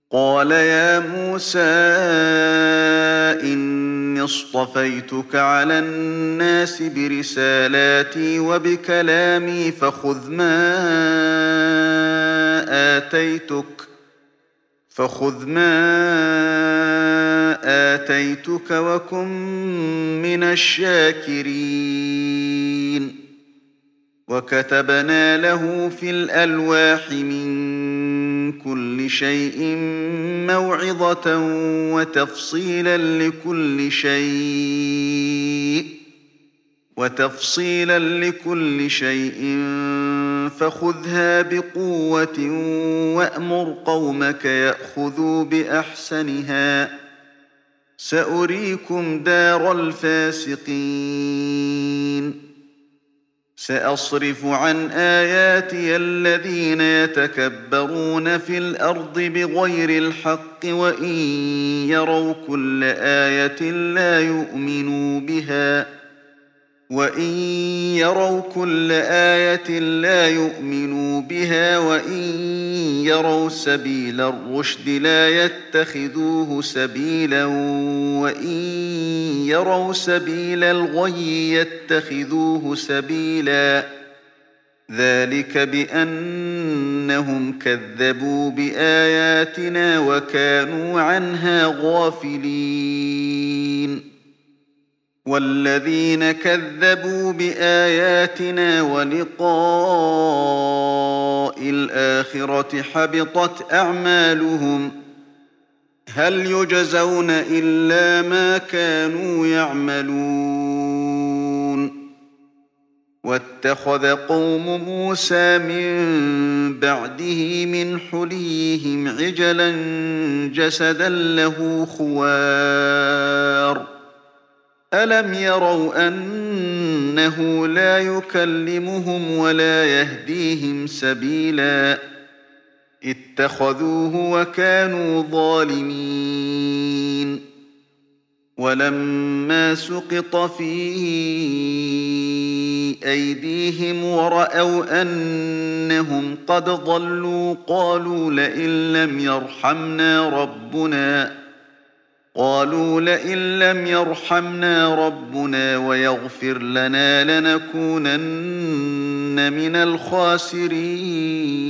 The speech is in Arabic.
قال يا موسى إني اصطفيتك على الناس برسالاتي وبكلامي فخذ ما آتيتك وكن من الشاكرين وكتبنا له في الألواح من كل شيء موعظة وتفصيلا لكل شيء فخذها بقوة وأمر قومك يأخذوا بأحسنها سأريكم دار الفاسقين سأصرف عن آياتي الذين يتكبرون في الأرض بغير الحق وإن يروا كل آية لا يؤمنوا بها وإن يروا سبيل الرشد لا يتخذوه سبيلا وإن يروا سبيل الغي يتخذوه سبيلا ذلك بأنهم كذبوا بآياتنا وكانوا عنها غافلين والذين كذبوا بآياتنا ولقاء الآخرة حبطت أعمالهم هل يجزون إلا ما كانوا يعملون واتخذ قوم موسى من بعده من حليهم عجلا جسدا له خوار ألم يروا أنه لا يكلمهم ولا يهديهم سبيلا اتخذوه وكانوا ظالمين ولما سقط في أيديهم ورأوا أنهم قد ضلوا قالوا لئن لم يرحمنا ربنا ويغفر لنا لنكونن من الخاسرين